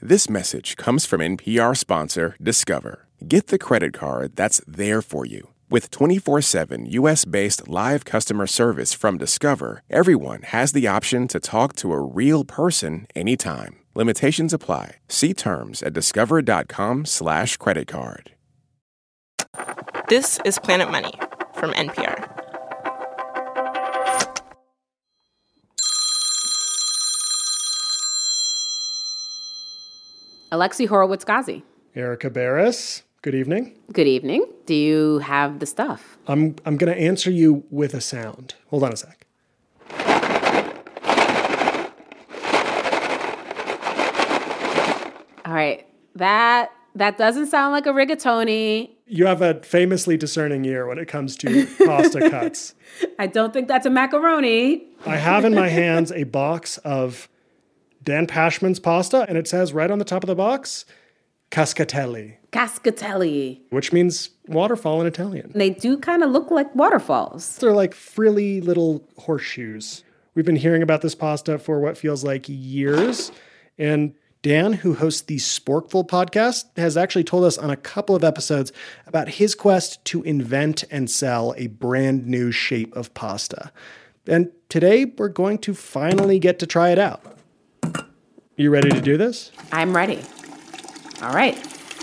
This message comes from NPR sponsor Discover. Get the credit card that's there for you. With 24/7 U.S.-based live customer service from Discover, everyone has the option to talk to a real person anytime. Limitations apply. See terms at discover.com/creditcard. This is Planet Money from NPR. Alexi Horowitz-Ghazi. Erica Barris, good evening. Good evening. Do you have the stuff? I'm going to answer you with a sound. Hold on a sec. All right. That doesn't sound like a rigatoni. You have a famously discerning ear when it comes to pasta cuts. I don't think that's a macaroni. I have in my hands a box of Dan Pashman's pasta, and it says right on the top of the box, Cascatelli. Cascatelli. Which means waterfall in Italian. They do kind of look like waterfalls. They're like frilly little horseshoes. We've been hearing about this pasta for what feels like years, and Dan, who hosts the Sporkful podcast, has actually told us on a couple of episodes about his quest to invent and sell a brand new shape of pasta. And today, we're going to finally get to try it out. You ready to do this? I'm ready. All right.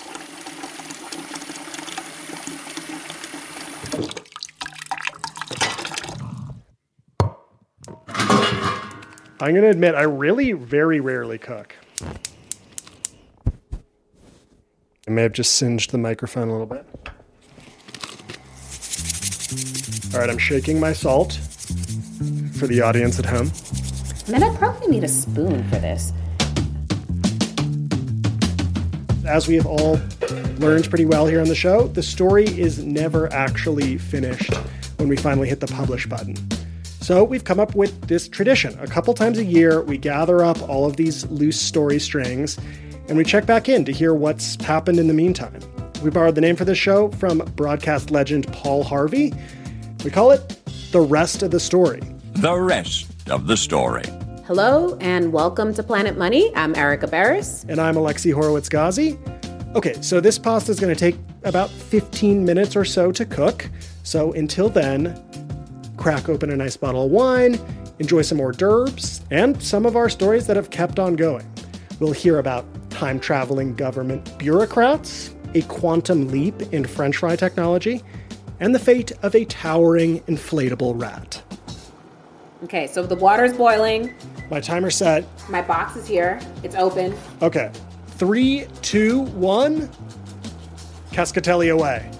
I'm going to admit, I really very rarely cook. I may have just singed the microphone a little bit. All right, I'm shaking my salt for the audience at home. And then I probably need a spoon for this. As we have all learned pretty well here on the show, the story is never actually finished when we finally hit the publish button. So we've come up with this tradition. A couple times a year, we gather up all of these loose story strings and we check back in to hear what's happened in the meantime. We borrowed the name for this show from broadcast legend Paul Harvey. We call it The Rest of the Story. The Rest of the Story. Hello and welcome to Planet Money. I'm Erica Barris. And I'm Alexi Horowitz-Ghazi. Okay, so this pasta is going to take about 15 minutes or so to cook. So until then, crack open a nice bottle of wine, enjoy some hors d'oeuvres, and some of our stories that have kept on going. We'll hear about time-traveling government bureaucrats, a quantum leap in French fry technology, and the fate of a towering inflatable rat. Okay, so the water's boiling. My timer's set. My box is here. It's open. Okay. 3, 2, 1. Cascatelli away.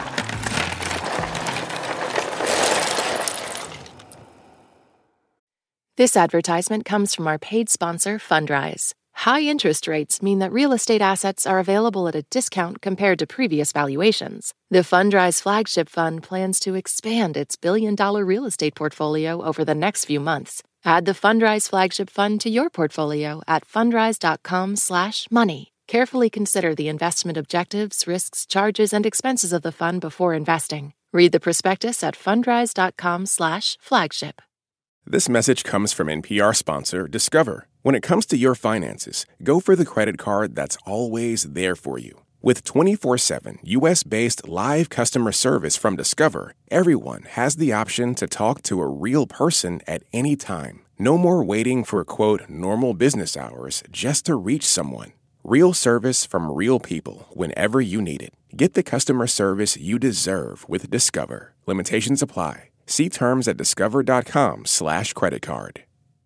This advertisement comes from our paid sponsor, Fundrise. High interest rates mean that real estate assets are available at a discount compared to previous valuations. The Fundrise Flagship Fund plans to expand its billion-dollar real estate portfolio over the next few months. Add the Fundrise Flagship Fund to your portfolio at fundrise.com/money. Carefully consider the investment objectives, risks, charges, and expenses of the fund before investing. Read the prospectus at fundrise.com/flagship. This message comes from NPR sponsor Discover. When it comes to your finances, go for the credit card that's always there for you. With 24/7 U.S.-based live customer service from Discover, everyone has the option to talk to a real person at any time. No more waiting for, quote, normal business hours just to reach someone. Real service from real people whenever you need it. Get the customer service you deserve with Discover. Limitations apply. See terms at discover.com/creditcard.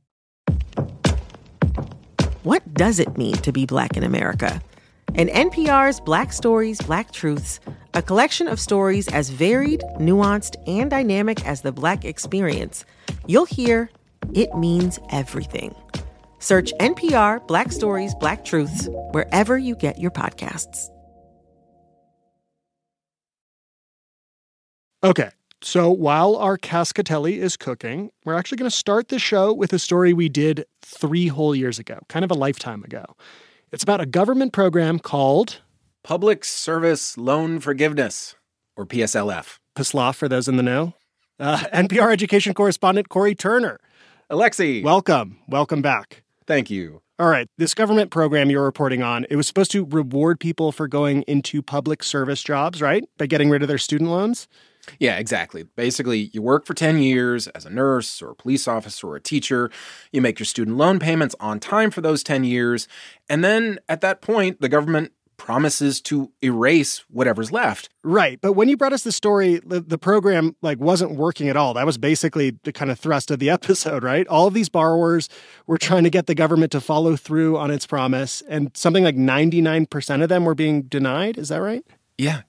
What does it mean to be Black in America? In NPR's Black Stories, Black Truths, a collection of stories as varied, nuanced, and dynamic as the Black experience, you'll hear it means everything. Search NPR Black Stories, Black Truths wherever you get your podcasts. Okay, so while our Cascatelli is cooking, we're actually going to start the show with a story we did 3 whole years ago, kind of a lifetime ago. It's about a government program called Public Service Loan Forgiveness, or PSLF. PSLF, for those in the know. NPR education correspondent Corey Turner. Alexi. Welcome back. Thank you. All right, this government program you're reporting on, it was supposed to reward people for going into public service jobs, right? By getting rid of their student loans? Yeah, exactly. Basically, you work for 10 years as a nurse or a police officer or a teacher. You make your student loan payments on time for those 10 years. And then at that point, the government promises to erase whatever's left. Right. But when you brought us the story, the program wasn't working at all. That was basically the kind of thrust of the episode, right? All of these borrowers were trying to get the government to follow through on its promise, and something like 99% of them were being denied. Is that right? Yeah.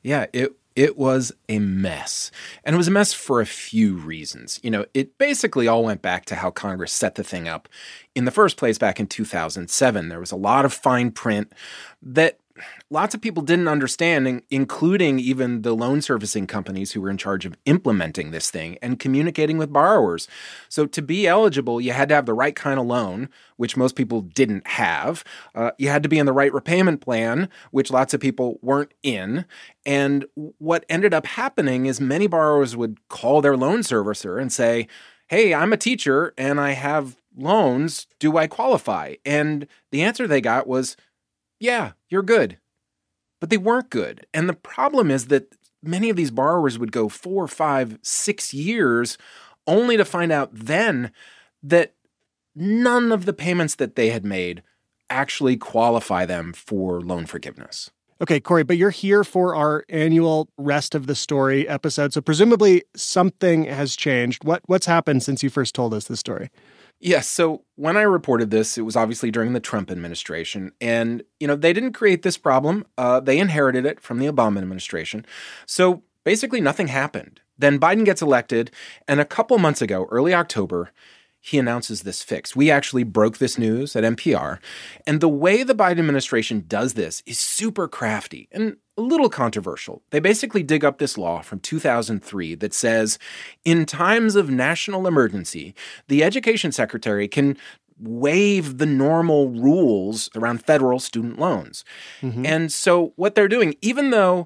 It was a mess. And it was a mess for a few reasons. It basically all went back to how Congress set the thing up in the first place back in 2007. There was a lot of fine print that lots of people didn't understand, including even the loan servicing companies who were in charge of implementing this thing and communicating with borrowers. So to be eligible, you had to have the right kind of loan, which most people didn't have. You had to be in the right repayment plan, which lots of people weren't in. And what ended up happening is many borrowers would call their loan servicer and say, "Hey, I'm a teacher and I have loans. Do I qualify?" And the answer they got was, "Yeah, you're good." But they weren't good. And the problem is that many of these borrowers would go 4, 5, 6 years only to find out then that none of the payments that they had made actually qualify them for loan forgiveness. Okay, Corey, but you're here for our annual Rest of the Story episode, so presumably something has changed. What's happened since you first told us this story? Yes. So when I reported this, it was obviously during the Trump administration. And, they didn't create this problem. They inherited it from the Obama administration. So basically nothing happened. Then Biden gets elected. And a couple months ago, early October, he announces this fix. We actually broke this news at NPR. And the way the Biden administration does this is super crafty and a little controversial. They basically dig up this law from 2003 that says, in times of national emergency, the education secretary can waive the normal rules around federal student loans. Mm-hmm. And so what they're doing, even though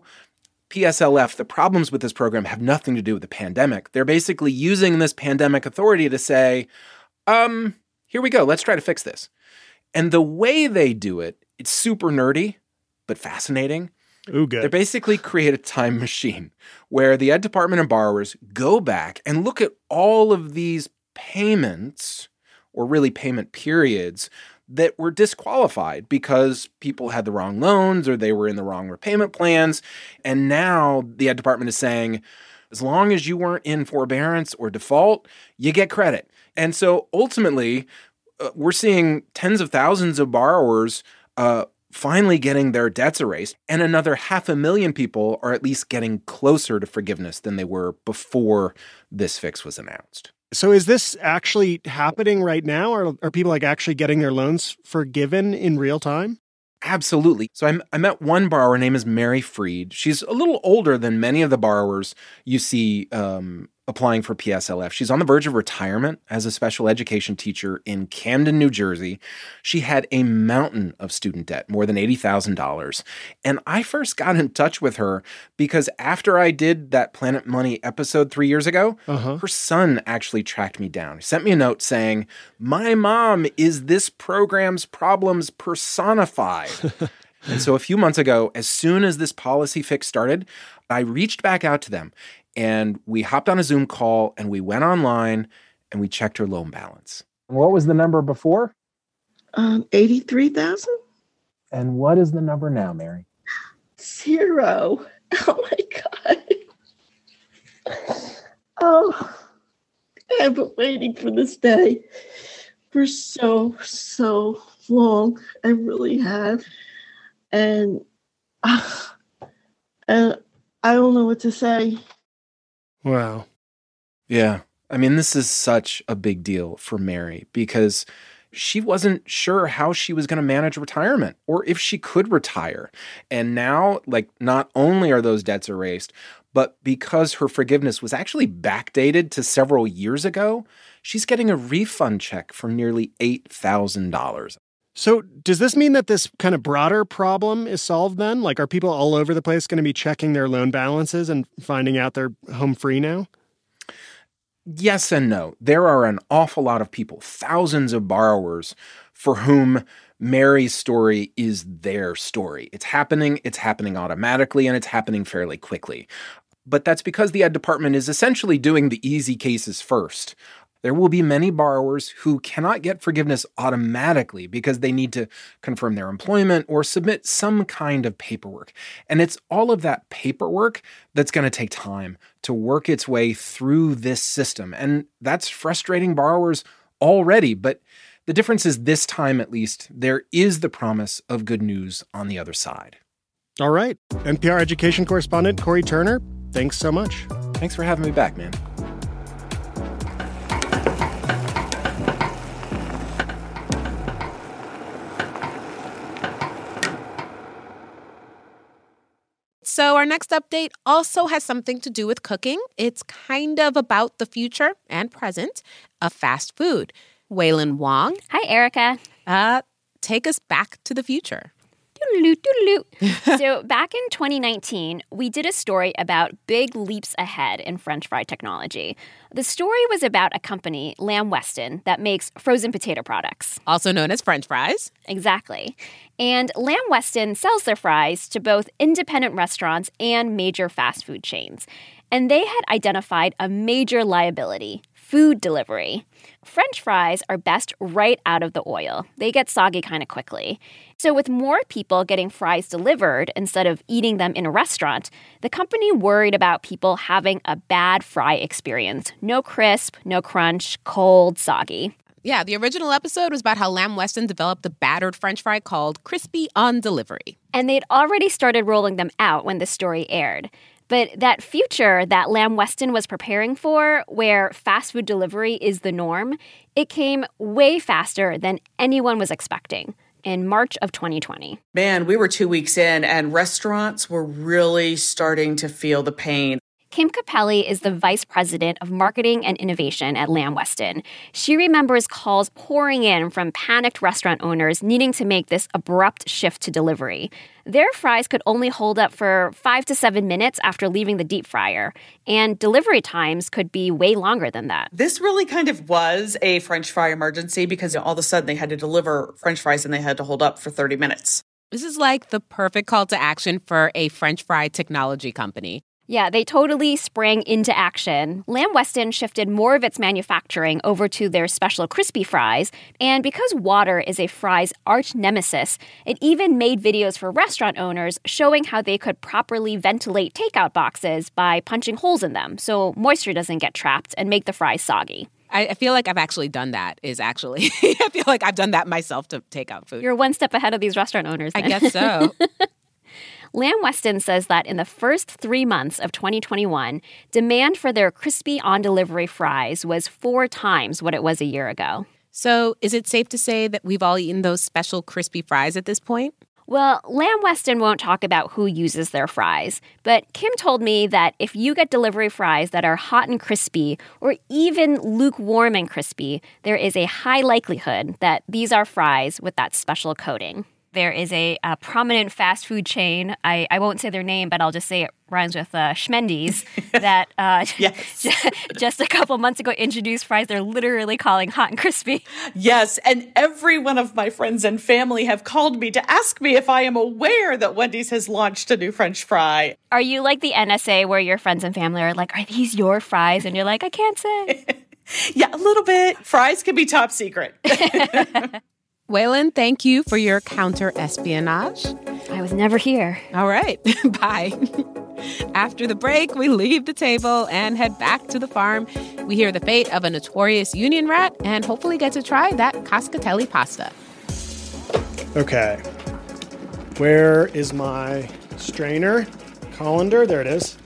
PSLF, the problems with this program have nothing to do with the pandemic, they're basically using this pandemic authority to say, here we go, let's try to fix this. And the way they do it, it's super nerdy, but fascinating. Ooh, good. They basically create a time machine where the Ed Department and borrowers go back and look at all of these payments, or really payment periods, that were disqualified because people had the wrong loans or they were in the wrong repayment plans. And now the Ed Department is saying, as long as you weren't in forbearance or default, you get credit. And so ultimately, we're seeing tens of thousands of borrowers finally getting their debts erased, and another 500,000 people are at least getting closer to forgiveness than they were before this fix was announced. So is this actually happening right now, or are people actually getting their loans forgiven in real time? Absolutely. So I met one borrower, her name is Mary Freed. She's a little older than many of the borrowers you see applying for PSLF. She's on the verge of retirement as a special education teacher in Camden, New Jersey. She had a mountain of student debt, more than $80,000. And I first got in touch with her because after I did that Planet Money episode 3 years ago, her son actually tracked me down. He sent me a note saying, "My mom is this program's problems personified." And so a few months ago, as soon as this policy fix started, I reached back out to them. And we hopped on a Zoom call and we went online and we checked her loan balance. What was the number before? 83,000. And what is the number now, Mary? 0. Oh my God. Oh, I've been waiting for this day for so long. I really have. And I don't know what to say. Wow. Yeah. I mean, this is such a big deal for Mary because she wasn't sure how she was going to manage retirement or if she could retire. And now, not only are those debts erased, but because her forgiveness was actually backdated to several years ago, she's getting a refund check for nearly $8,000. So does this mean that this kind of broader problem is solved then? Are people all over the place going to be checking their loan balances and finding out they're home free now? Yes and no. There are an awful lot of people, thousands of borrowers, for whom Mary's story is their story. It's happening automatically, and it's happening fairly quickly. But that's because the Ed Department is essentially doing the easy cases first. There will be many borrowers who cannot get forgiveness automatically because they need to confirm their employment or submit some kind of paperwork. And it's all of that paperwork that's going to take time to work its way through this system. And that's frustrating borrowers already. But the difference is this time, at least, there is the promise of good news on the other side. All right. NPR education correspondent Cory Turner, thanks so much. Thanks for having me back, man. So our next update also has something to do with cooking. It's kind of about the future and present of fast food. Wailin Wong. Hi, Erica. Take us back to the future. So back in 2019, we did a story about big leaps ahead in French fry technology. The story was about a company, Lamb Weston, that makes frozen potato products. Also known as French fries. Exactly. And Lamb Weston sells their fries to both independent restaurants and major fast food chains. And they had identified a major liability: food delivery. French fries are best right out of the oil. They get soggy kind of quickly. So with more people getting fries delivered instead of eating them in a restaurant, the company worried about people having a bad fry experience. No crisp, no crunch, cold, soggy. Yeah, the original episode was about how Lamb Weston developed a battered French fry called Crispy on Delivery. And they'd already started rolling them out when the story aired. But that future that Lamb Weston was preparing for, where fast food delivery is the norm, it came way faster than anyone was expecting in March of 2020. Man, we were 2 weeks in and restaurants were really starting to feel the pain. Kim Capelli is the vice president of marketing and innovation at Lamb Weston. She remembers calls pouring in from panicked restaurant owners needing to make this abrupt shift to delivery. Their fries could only hold up for 5 to 7 minutes after leaving the deep fryer, and delivery times could be way longer than that. This really kind of was a French fry emergency because all of a sudden they had to deliver French fries and they had to hold up for 30 minutes. This is like the perfect call to action for a French fry technology company. Yeah, they totally sprang into action. Lamb Weston shifted more of its manufacturing over to their special crispy fries, and because water is a fry's arch nemesis, it even made videos for restaurant owners showing how they could properly ventilate takeout boxes by punching holes in them so moisture doesn't get trapped and make the fries soggy. I feel like I've actually done that, I feel like I've done that myself to take out food. You're one step ahead of these restaurant owners then. I guess so. Lamb Weston says that in the first 3 months of 2021, demand for their crispy on-delivery fries was 4 times what it was a year ago. So is it safe to say that we've all eaten those special crispy fries at this point? Well, Lamb Weston won't talk about who uses their fries, but Kim told me that if you get delivery fries that are hot and crispy, or even lukewarm and crispy, there is a high likelihood that these are fries with that special coating. There is a prominent fast food chain, I won't say their name, but I'll just say it rhymes with Schmendi's, that just a couple months ago introduced fries they're literally calling hot and crispy. Yes, and every one of my friends and family have called me to ask me if I am aware that Wendy's has launched a new French fry. Are you like the NSA where your friends and family are like, are these your fries? And you're like, I can't say. Yeah, a little bit. Fries can be top secret. Wailin, thank you for your counter-espionage. I was never here. All right. Bye. After the break, we leave the table and head back to the farm. We hear the fate of a notorious union rat and hopefully get to try that cascatelli pasta. Okay. Where is my strainer? Colander? There it is.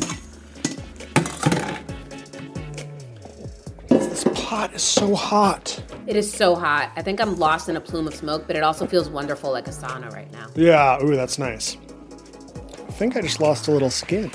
This pot is so hot. It is so hot. I think I'm lost in a plume of smoke, but it also feels wonderful like a sauna right now. Yeah, ooh, that's nice. I think I just lost a little skin.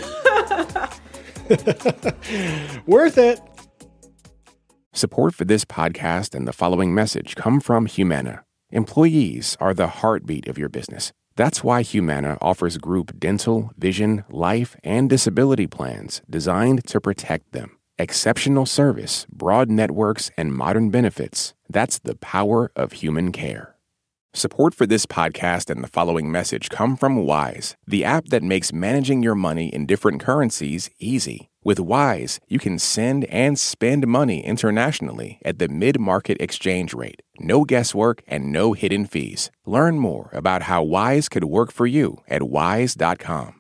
Worth it. Support for this podcast and the following message come from Humana. Employees are the heartbeat of your business. That's why Humana offers group dental, vision, life, and disability plans designed to protect them. Exceptional service, broad networks, and modern benefits. That's the power of human care. Support for this podcast and the following message come from Wise, the app that makes managing your money in different currencies easy. With Wise, you can send and spend money internationally at the mid-market exchange rate. No guesswork and no hidden fees. Learn more about how Wise could work for you at wise.com.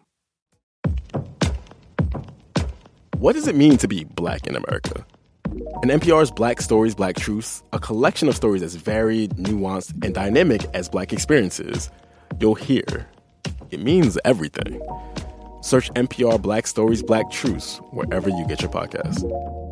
What does it mean to be Black in America? In NPR's Black Stories, Black Truths, a collection of stories as varied, nuanced, and dynamic as Black experiences, you'll hear it means everything. Search NPR Black Stories, Black Truths wherever you get your podcasts.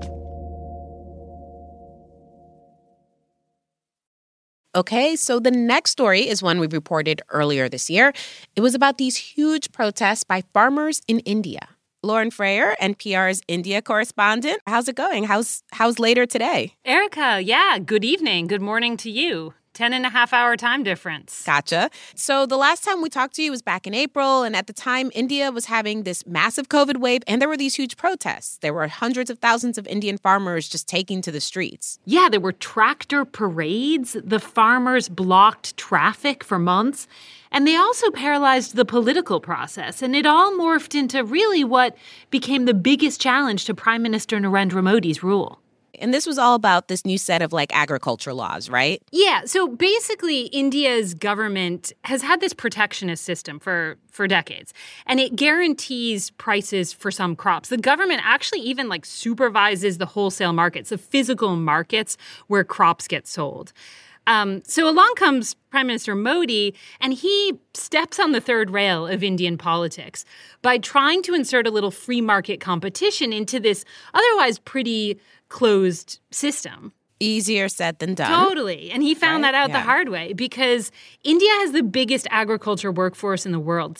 Okay, so the next story is one we reported earlier this year. It was about these huge protests by farmers in India. Lauren Frayer, NPR's India correspondent. How's it going? How's later today? Erica, yeah, good evening. Good morning to you. 10.5-hour time difference. Gotcha. So the last time we talked to you was back in April, and at the time, India was having this massive COVID wave, and there were these huge protests. There were hundreds of thousands of Indian farmers just taking to the streets. Yeah, there were tractor parades. The farmers blocked traffic for months, and they also paralyzed the political process. And it all morphed into really what became the biggest challenge to Prime Minister Narendra Modi's rule. And this was all about this new set of agriculture laws, right? Yeah. So basically, India's government has had this protectionist system for decades, and it guarantees prices for some crops. The government actually even supervises the wholesale markets, the physical markets where crops get sold. So along comes Prime Minister Modi, and he steps on the third rail of Indian politics by trying to insert a little free market competition into this otherwise pretty closed system. Easier said than done. Totally. And he found that out the hard way because India has the biggest agriculture workforce in the world.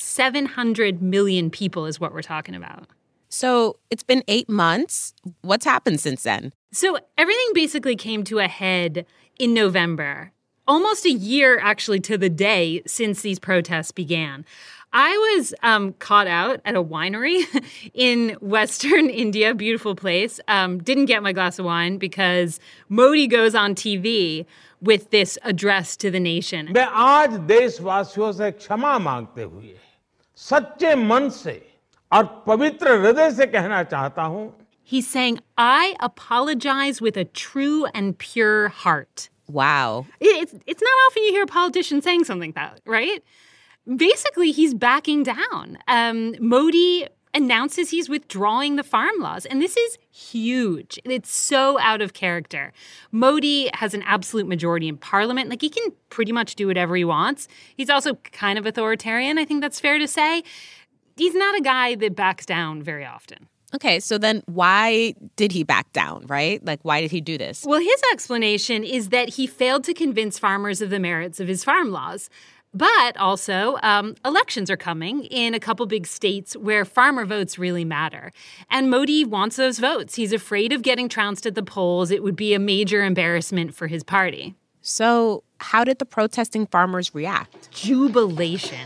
700 million people is what we're talking about. So it's been 8 months. What's happened since then? So everything basically came to a head in November, almost a year actually to the day since these protests began. I was caught out at a winery in Western India, beautiful place. Didn't get my glass of wine because Modi goes on TV with this address to the nation. मैं आज देशवासियों से क्षमा मांगते हुए सच्चे मन से और पवित्र हृदय से कहना चाहता हूं. He's saying, I apologize with a true and pure heart. Wow. It's not often you hear a politician saying something like that, right? Basically, he's backing down. Modi announces he's withdrawing the farm laws, and this is huge. It's so out of character. Modi has an absolute majority in parliament. He can pretty much do whatever he wants. He's also kind of authoritarian, I think that's fair to say. He's not a guy that backs down very often. Okay, so then why did he back down, right? Why did he do this? Well, his explanation is that he failed to convince farmers of the merits of his farm laws. But also, elections are coming in a couple big states where farmer votes really matter. And Modi wants those votes. He's afraid of getting trounced at the polls. It would be a major embarrassment for his party. So how did the protesting farmers react? Jubilation.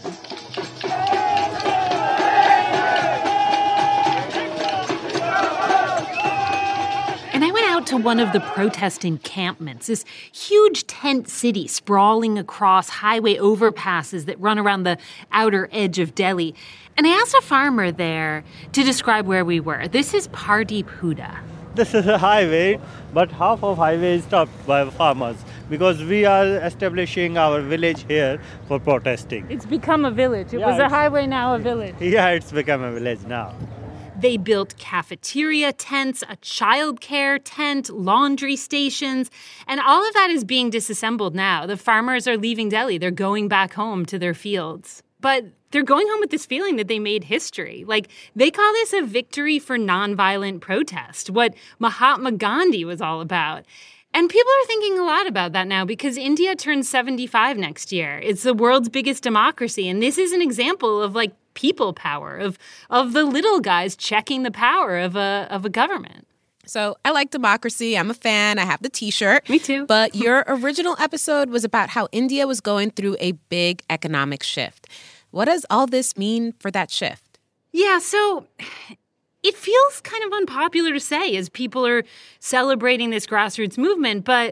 And I went out to one of the protest encampments, this huge tent city sprawling across highway overpasses that run around the outer edge of Delhi. And I asked a farmer there to describe where we were. This is Pardeep Huda. This is a highway, but half of highway is stopped by farmers because we are establishing our village here for protesting. It's become a village. It was a highway, now a village. Yeah, it's become a village now. They built cafeteria tents, a childcare tent, laundry stations, and all of that is being disassembled now. The farmers are leaving Delhi. They're going back home to their fields. But they're going home with this feeling that they made history. They call this a victory for nonviolent protest, what Mahatma Gandhi was all about. And people are thinking a lot about that now because India turns 75 next year. It's the world's biggest democracy, and this is an example of people power, of the little guys checking the power of a government. So I like democracy. I'm a fan. I have the T-shirt. Me too. But your original episode was about how India was going through a big economic shift. What does all this mean for that shift? Yeah, so it feels kind of unpopular to say as people are celebrating this grassroots movement, but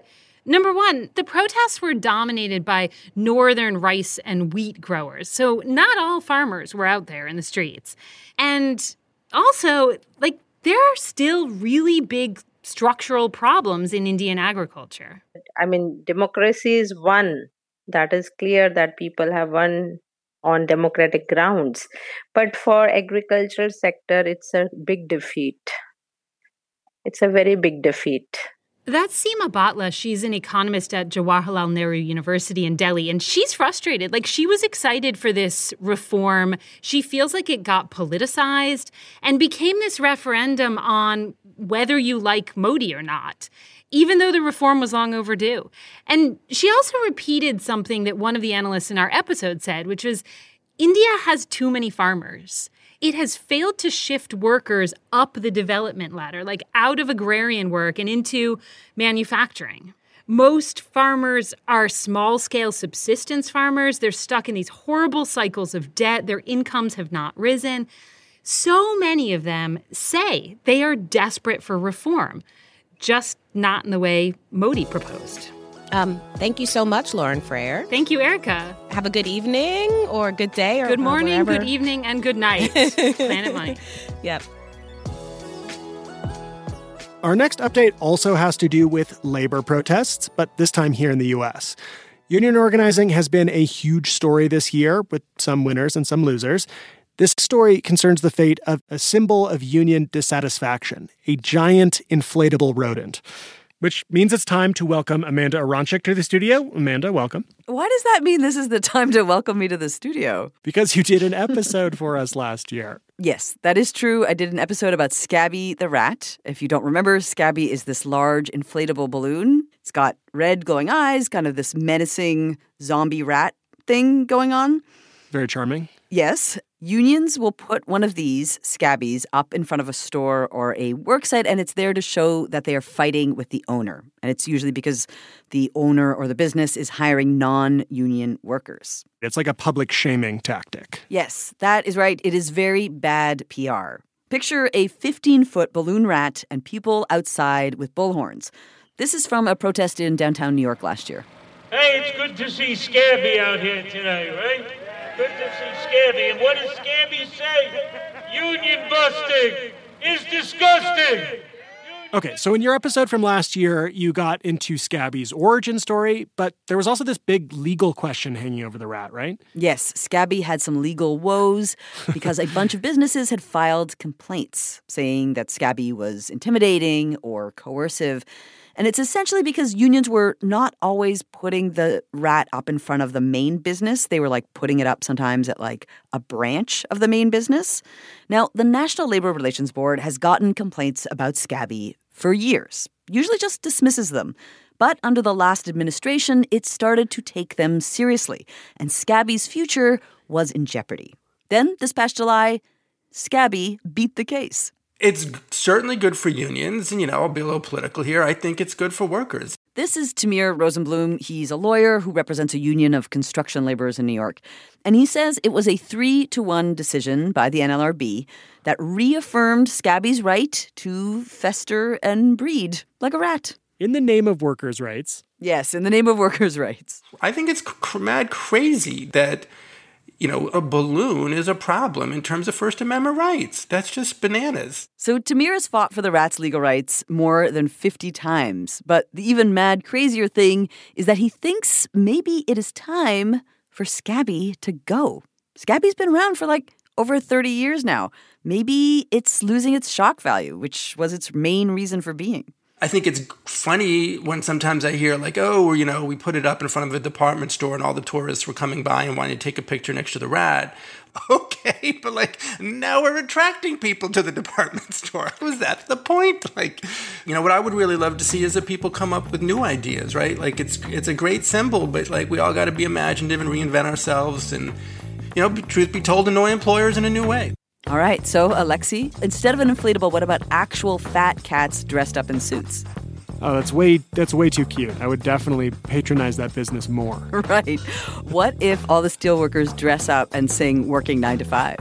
Number one, the protests were dominated by northern rice and wheat growers, so not all farmers were out there in the streets. And also, there are still really big structural problems in Indian agriculture. I mean, democracy is won. That is clear that people have won on democratic grounds. But for agriculture sector, it's a big defeat. It's a very big defeat. That's Seema Bhatla. She's an economist at Jawaharlal Nehru University in Delhi, and she's frustrated. She was excited for this reform. She feels like it got politicized and became this referendum on whether you like Modi or not, even though the reform was long overdue. And she also repeated something that one of the analysts in our episode said, which was, India has too many farmers. It has failed to shift workers up the development ladder, out of agrarian work and into manufacturing. Most farmers are small-scale subsistence farmers. They're stuck in these horrible cycles of debt. Their incomes have not risen. So many of them say they are desperate for reform, just not in the way Modi proposed. Thank you so much, Lauren Frayer. Thank you, Erica. Have a good evening or good day or good morning, wherever. Good evening, and good night. Planet Money. Yep. Our next update also has to do with labor protests, but this time here in the U.S. Union organizing has been a huge story this year, with some winners and some losers. This story concerns the fate of a symbol of union dissatisfaction, a giant inflatable rodent. Which means it's time to welcome Amanda Aronczyk to the studio. Amanda, welcome. Why does that mean this is the time to welcome me to the studio? Because you did an episode for us last year. Yes, that is true. I did an episode about Scabby the rat. If you don't remember, Scabby is this large inflatable balloon. It's got red glowing eyes, kind of this menacing zombie rat thing going on. Very charming. Yes. Unions will put one of these Scabbies up in front of a store or a worksite, and it's there to show that they are fighting with the owner. And it's usually because the owner or the business is hiring non-union workers. It's like a public shaming tactic. Yes, that is right. It is very bad PR. Picture a 15-foot balloon rat and people outside with bullhorns. This is from a protest in downtown New York last year. Hey, it's good to see Scabby out here today, right? Good to see Scabby. And what does Scabby say? Union busting is disgusting. Okay, so in your episode from last year, you got into Scabby's origin story, but there was also this big legal question hanging over the rat, right? Yes, Scabby had some legal woes because a bunch of businesses had filed complaints saying that Scabby was intimidating or coercive. And it's essentially because unions were not always putting the rat up in front of the main business. They were putting it up sometimes at a branch of the main business. Now, the National Labor Relations Board has gotten complaints about Scabby for years, usually just dismisses them. But under the last administration, it started to take them seriously, and Scabby's future was in jeopardy. Then, this past July, Scabby beat the case. It's certainly good for unions, and, I'll be a little political here. I think it's good for workers. This is Tamir Rosenblum. He's a lawyer who represents a union of construction laborers in New York. And he says it was a 3-1 decision by the NLRB that reaffirmed Scabby's right to fester and breed like a rat. In the name of workers' rights. Yes, in the name of workers' rights. I think it's mad crazy that a balloon is a problem in terms of First Amendment rights. That's just bananas. So Tamir has fought for the rat's legal rights more than 50 times. But the even mad crazier thing is that he thinks maybe it is time for Scabby to go. Scabby's been around for over 30 years now. Maybe it's losing its shock value, which was its main reason for being. I think it's funny when sometimes I hear we put it up in front of a department store and all the tourists were coming by and wanting to take a picture next to the rat. Okay, but now we're attracting people to the department store. Was that the point? What I would really love to see is that people come up with new ideas, right? It's a great symbol, but we all got to be imaginative and reinvent ourselves and, truth be told, annoy employers in a new way. All right, so Alexi, instead of an inflatable, what about actual fat cats dressed up in suits? Oh, that's way too cute. I would definitely patronize that business more. Right. What if all the steelworkers dress up and sing Working 9 to 5?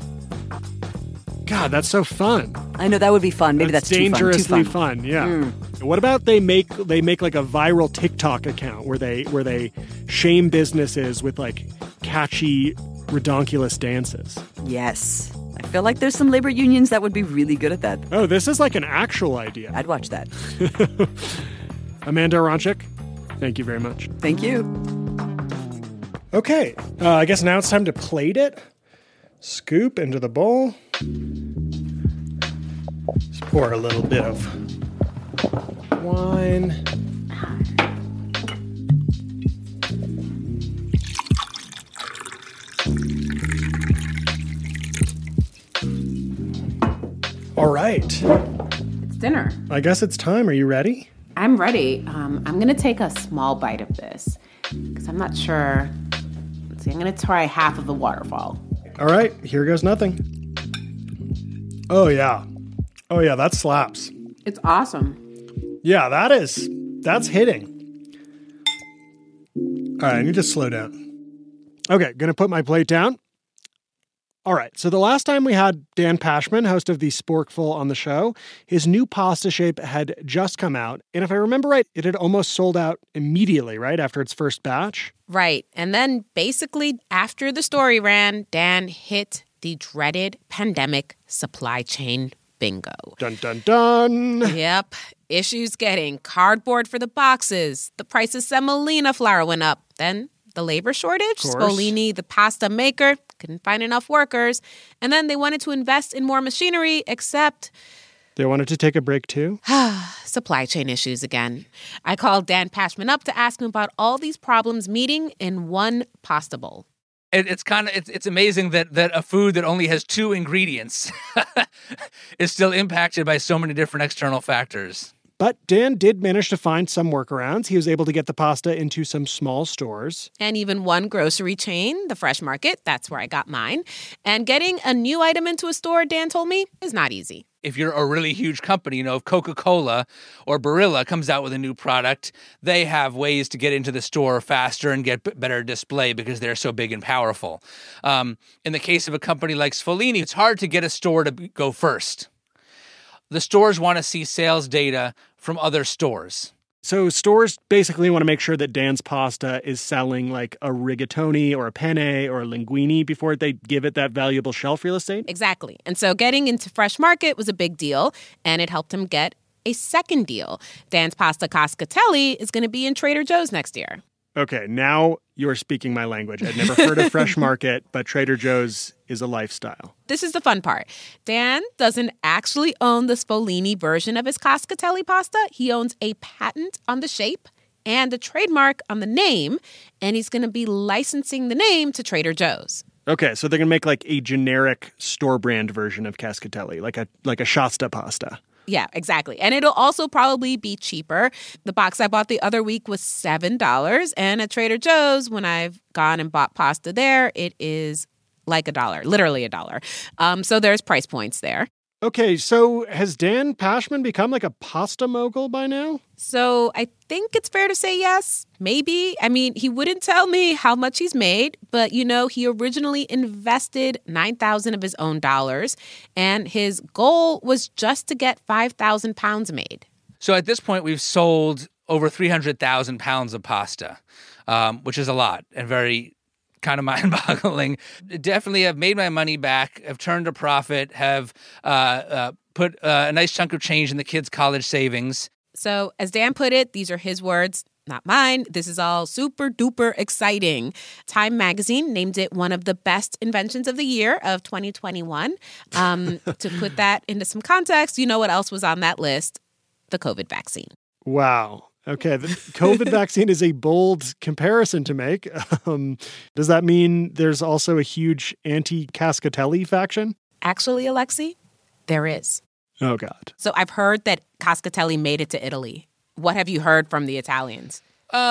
God, that's so fun. I know, that would be fun. Maybe that's dangerously too fun. Yeah. What about they make like a viral TikTok account where they shame businesses with like catchy, redonkulous dances? Yes. I feel like there's some labor unions that would be really good at that. Oh, this is like an actual idea. I'd watch that. Amanda Aronczyk, thank you very much. Thank you. Okay, I guess now it's time to plate it. Scoop into the bowl. Just pour a little bit of wine. All right. It's dinner. I guess it's time. Are you ready? I'm ready. I'm going to take a small bite of this because I'm not sure. Let's see, I'm going to try half of the waterfall. All right, here goes nothing. Oh, yeah, that slaps. It's awesome. Yeah, that's hitting. All right, I need to slow down. Okay, gonna put my plate down. All right, so the last time we had Dan Pashman, host of The Sporkful, on the show, his new pasta shape had just come out. And if I remember right, it had almost sold out immediately, right, after its first batch? Right. And then basically after the story ran, Dan hit the dreaded pandemic supply chain bingo. Dun, dun, dun. Yep. Issues getting cardboard for the boxes. The price of semolina flour went up. Then the labor shortage. Spolini, the pasta maker, couldn't find enough workers. And then they wanted to invest in more machinery, except they wanted to take a break too? Supply chain issues again. I called Dan Pashman up to ask him about all these problems meeting in one pasta bowl. It's amazing that a food that only has 2 ingredients is still impacted by so many different external factors. But Dan did manage to find some workarounds. He was able to get the pasta into some small stores. And even one grocery chain, the Fresh Market. That's where I got mine. And getting a new item into a store, Dan told me, is not easy. If you're a really huge company, if Coca-Cola or Barilla comes out with a new product, they have ways to get into the store faster and get better display because they're so big and powerful. In the case of a company like Spolini, it's hard to get a store to go first. The stores want to see sales data from other stores. So stores basically want to make sure that Dan's pasta is selling like a rigatoni or a penne or a linguine before they give it that valuable shelf real estate? Exactly. And so getting into Fresh Market was a big deal, and it helped him get a second deal. Dan's pasta Cascatelli is going to be in Trader Joe's next year. Okay, now you're speaking my language. I'd never heard of Fresh Market, but Trader Joe's is a lifestyle. This is the fun part. Dan doesn't actually own the Spolini version of his Cascatelli pasta. He owns a patent on the shape and a trademark on the name, and he's going to be licensing the name to Trader Joe's. Okay, so they're going to make like a generic store brand version of Cascatelli, like a Shasta pasta. Yeah, exactly. And it'll also probably be cheaper. The box I bought the other week was $7. And at Trader Joe's, when I've gone and bought pasta there, it is like $1, literally $1. So there's price points there. Okay, so has Dan Pashman become like a pasta mogul by now? So I think it's fair to say yes, maybe. I mean, he wouldn't tell me how much he's made, but, he originally invested $9,000 of his own dollars, and his goal was just to get 5,000 pounds made. So at this point, we've sold over 300,000 pounds of pasta, which is a lot and very kind of mind-boggling. Definitely have made my money back, have turned a profit, have put a nice chunk of change in the kids' college savings. So as Dan put it, these are his words, not mine. This is all super duper exciting. Time magazine named it one of the best inventions of the year of 2021. To put that into some context, you know what else was on that list? The COVID vaccine. Wow. Okay, the COVID vaccine is a bold comparison to make. Does that mean there's also a huge anti-Cascatelli faction? Actually, Alexi, there is. Oh, God. So I've heard that Cascatelli made it to Italy. What have you heard from the Italians?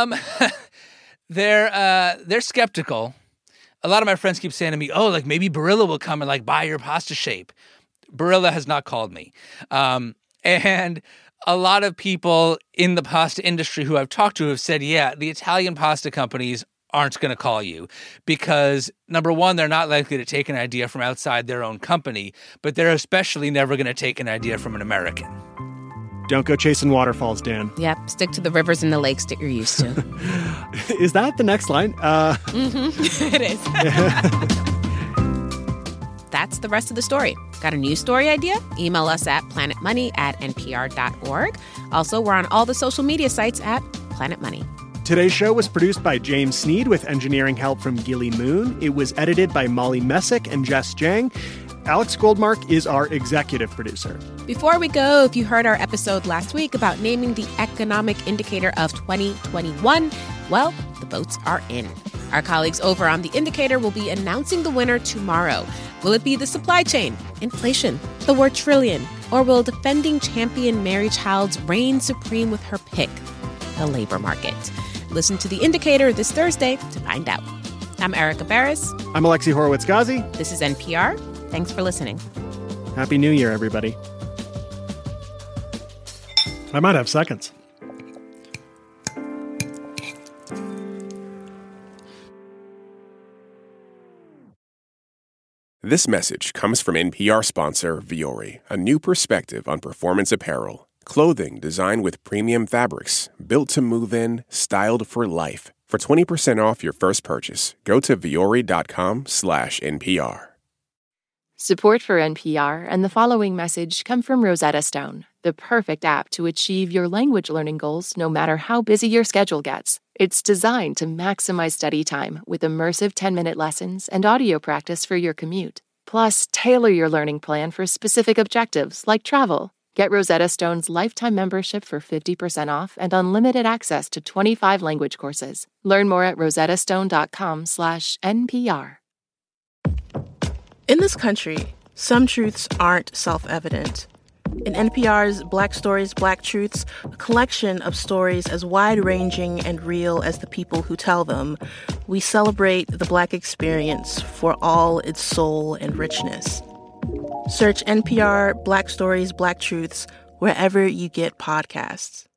They're skeptical. A lot of my friends keep saying to me, oh, like maybe Barilla will come and buy your pasta shape. Barilla has not called me. And a lot of people in the pasta industry who I've talked to have said, yeah, the Italian pasta companies aren't going to call you because, number one, they're not likely to take an idea from outside their own company, but they're especially never going to take an idea from an American. Don't go chasing waterfalls, Dan. Yep, stick to the rivers and the lakes that you're used to. Is that the next line? It is. That's the rest of the story. Got a news story idea? Email us at planetmoney@npr.org. Also, we're on all the social media sites at Planet Money. Today's show was produced by James Sneed with engineering help from Gilly Moon. It was edited by Molly Messick and Jess Jang. Alex Goldmark is our executive producer. Before we go, if you heard our episode last week about naming the economic indicator of 2021, well, the votes are in. Our colleagues over on The Indicator will be announcing the winner tomorrow. Will it be the supply chain, inflation, the word trillion, or will defending champion Mary Childs reign supreme with her pick, the labor market? Listen to The Indicator this Thursday to find out. I'm Erica Barris. I'm Alexi Horowitz-Ghazi. This is NPR. Thanks for listening. Happy New Year, everybody. I might have seconds. This message comes from NPR sponsor Vuori, a new perspective on performance apparel. Clothing designed with premium fabrics, built to move in, styled for life. For 20% off your first purchase, go to vuori.com/NPR. Support for NPR and the following message come from Rosetta Stone, the perfect app to achieve your language learning goals no matter how busy your schedule gets. It's designed to maximize study time with immersive 10-minute lessons and audio practice for your commute. Plus, tailor your learning plan for specific objectives like travel. Get Rosetta Stone's lifetime membership for 50% off and unlimited access to 25 language courses. Learn more at rosettastone.com/NPR. In this country, some truths aren't self-evident. In NPR's Black Stories, Black Truths, a collection of stories as wide-ranging and real as the people who tell them, we celebrate the Black experience for all its soul and richness. Search NPR Black Stories, Black Truths wherever you get podcasts.